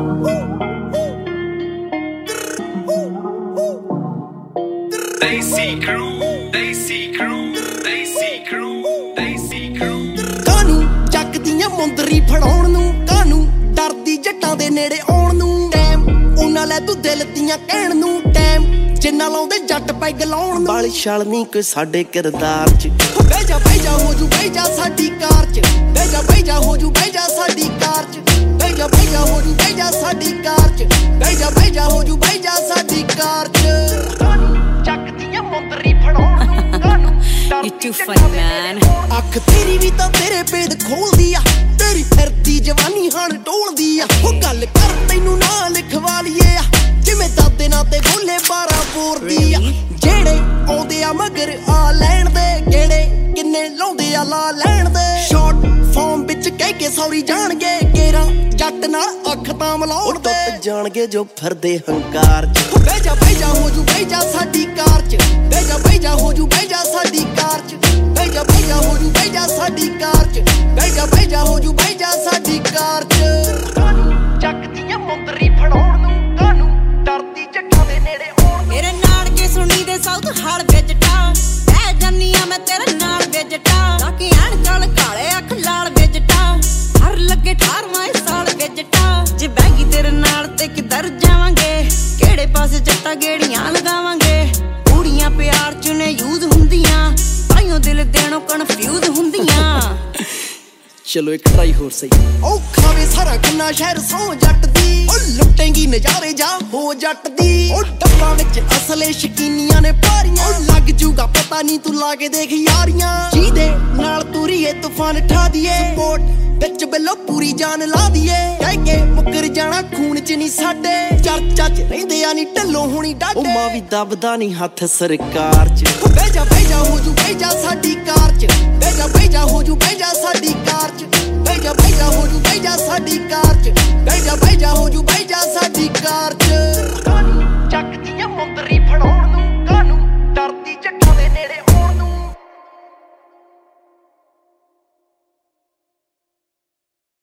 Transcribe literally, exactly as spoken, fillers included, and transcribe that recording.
Desi crew, Desi crew, Desi crew, Desi crew। ਕਾਨੂੰ ਚੱਕਦੀਆਂ ਮੁੰਦਰੀ ਫੜਾਉਣ ਨੂੰ, ਕਾਨੂੰ ਡਰਦੀ ਜੱਟਾਂ ਦੇ ਨੇੜੇ ਆਉਣ ਨੂੰ। ਟਾਈਮ ਉਹਨਾਂ ਲੈ ਤੂੰ ਦਿਲ ਦੀਆਂ ਕਹਿਣ ਨੂੰ, ਟਾਈਮ ਜਿੰਨਾ ਲਾਉਂਦੇ ਜੱਟ ਪੈਗ ਲਾਉਣ ਨੂੰ। ਬਾਲ ਛਲ ਨਹੀਂ ਕੋਈ ਸਾਡੇ ਕਿਰਦਾਰ ਚ, ਬਹਿ ਜਾ ਬਹਿ ਜਾ ਹੋ ਜੂ ਬਹਿ ਜਾ ਸਾਡੀ ਕਾਰ ਚ, ਬਹਿ ਜਾ ਬਹਿ ਜਾ ਹੋ ਜੂ ਬਹਿ ਜਾ ਸਾਡੀ ਕਾਰ ਚ, ਬਹਿ ਜਾ ਬਹਿ ਜਾ ਹੋ ਜੂ ਬਹਿ ਜਾ ਸਾਡੀ ਕਾਰ ਚ, ਬਹਿ ਜਾ ਬਹਿ ਜਾ ਹੋ ਜੂ ਬਹਿ ਜਾ ਸਾਡੀ ਕਾਰ ਚ। ਚੱਕਦੀਆਂ ਮੁੰਦਰੀ ਫੜਾਉਣ ਨੂੰ, ਕਾਨੂੰ You too funny, man। ਅੱਖ ਤੇਰੀ ਵੀ ਤਾਂ ਤੇਰੇ ਪੇਦ ਖੋਲਦੀ ਆ, ਤੇਰੀ ਫਿਰਦੀ ਜਵਾਨੀ ਹਣ ਟੋਲਦੀ ਆ। ਉਹ ਗੱਲ ਕਰ ਤੈਨੂੰ ਨਾ ਲਿਖਵਾ ਲਈਏ ਆ, ਜਿਵੇਂ ਦਾਦੇ ਨਾਲ ਤੇ ਬੋਲੇ ਬਾਰਾਂ ਬੋਰਦੀ ਆ। ਜਿਹੜੇ ਆਉਂਦੇ ਆ ਮਗਰ ਆ ਲੈਣ ਦੇ, ਕਿਹੜੇ ਕਿੰਨੇ ਲਾਉਂਦੇ ਆ ਲਾ ਲੈਣ ਦੇ। ਸ਼ਾਰਟ ਫਾਰਮ ਵਿੱਚ ਕਹਿ ਕੇ ਸੌਰੀ ਜਾਣਗੇ, ਕੇਰਾ ਜੱਟ ਨਾਲ ਅੱਖ ਤਾਂ ਮਲਾਉਣ ਦੇ। ਜਾਣਗੇ ਜੋ ਫਿਰਦੇ ਹੰਕਾਰ ਚ, ਬਹਿ ਜਾ ਬਹਿ ਜਾ ਹੋ ਜੂ ਬਹਿ ਜਾ ਸਾਡੀ ਕਾਰ ਚ, ਬਹਿ ਜਾ ਬਹਿ ਜਾ ਹੋ ਜੂ ਬਹਿ ਜਾ ਸਾਡੀ ਕਾਰ ਚ, ਬਹਿ ਜਾ ਬਹਿ ਜਾ ਹੋ ਜੂ ਬਹਿ ਜਾ ਸਾਡੀ ਕਾਰ ਚ, ਬਹਿ ਜਾ ਬਹਿ ਜਾ ਹੋ ਜੂ ਬਹਿ ਜਾ ਸਾਡੀ ਕਾਰ ਚ। ਕਾਨੂੰ ਚੱਕਦੀਆਂ ਮੁੰਦਰੀ ਫੜਾਉਣ ਨੂੰ, ਕਾਨੂੰ ਡਰਦੀ ਜੱਟਾਂ ਦੇ ਨੇੜੇ ਆਉਣ। ਮੇਰੇ ਨਾਲ ਕੇ ਸੁਣੀ ਦੇ ਸਾਊਥ ਹਾਲ ਵਿਜਟਾ, ਬਹਿ ਜਾਨੀ ਆ ਮੈਂ ਤੇਰੇ ਨਾਲ ਵਿਜਟਾ। ਤਾਕੀ ਐਨ ਕਾਲ ਕਾਲੇ ਅੱਖ ਲਾਲ ਵਿਜਟਾ, ਹਰ ਲੱਗੇ ਅਠਾਰਵਾਂ ਸਾਲ ਵਿਜਟਾ। ਜੇ ਬੈਗੀ ਤੇਰੇ ਨਾਲ ਤੇ ਕਿੱਧਰ ਜਾਵਾਂਗੇ, ਕਿਹੜੇ ਪਾਸੇ ਜੱਟਾਂ ਗੇੜੀਆਂ ਲਗਾਵਾਂਗੇ। ਕੁੜੀਆਂ ਪਿਆਰ ਚ ਨੇ ਯੂਜ਼ ਹੁੰਦੀਆਂ, ਤਾਈਓ ਦਿਲ ਦੇਣੋਂ ਕਨਫਿਊਜ਼ ਹੁੰਦੀਆਂ। ਚਲੋ ਇੱਕ ਟਰਾਈ ਹੋਰ ਸਹੀ। ਉਹ ਖਾਵੇ ਸਾਰਾ ਕਿੰਨਾ ਸ਼ਹਿਰ ਸੌ ਜੱਟ ਦੀ, ਉਹ ਲੁੱਟੇਂਗੀ ਨਜ਼ਾਰੇ ਜਾ ਹੋ ਜੱਟ ਦੀ। ਉਹ ਡੱਬਾਂ ਵਿੱਚ ਅਸਲੇ ਸ਼ਕੀਨੀਆਂ ਨੇ ਭਾਰੀਆਂ, ਉਹ ਲੱਗ ਜੂਗਾ ਪਤਾ ਨਹੀਂ ਤੂੰ ਲਾ ਕੇ ਦੇਖ ਯਾਰੀਆਂ। ਜਿਹਦੇ ਨਾਲ ਤੁਰੀਏ ਤੂਫਾਨ ਠਾ ਦੀਏ, ਸਪੋਰਟ ਵਿੱਚ ਬਿੱਲੋ ਪੂਰੀ ਜਾਨ ਲਾ ਦੀਏ। ਕਹਿ ਕੇ ਮੁੱਕਰ ਜਾਣਾ ਖੂਨ ਚ ਨਹੀਂ ਸਾਡੇ, ਚਰਚਾ ਚ ਰਹਿੰਦੇ ਆ ਨੀ ਢਿੱਲੋਂ ਹੋਣੀ ਡਾਡੇ। ਉਹ ਮਾਂ ਵੀ ਦੱਬਦਾ ਨਹੀਂ ਹੱਥ ਸਰਕਾਰ ਚ, ਬਹਿ ਜਾ ਬਹਿ ਜਾ ਹੋ ਜੂ ਬਹਿ ਜਾ ਸਾਡੀ ਕਾਰ ਚ, ਬਹਿ ਜਾ ਬਹਿ ਜਾ ਹੋ ਜੂ ਬਹਿ ਜਾ ਸਾਡੀ ਕਾਰ ਚ, ਬਹਿ ਜਾ ਬਹਿ ਜਾ ਹੋ ਜੂ ਬਹਿ ਜਾ।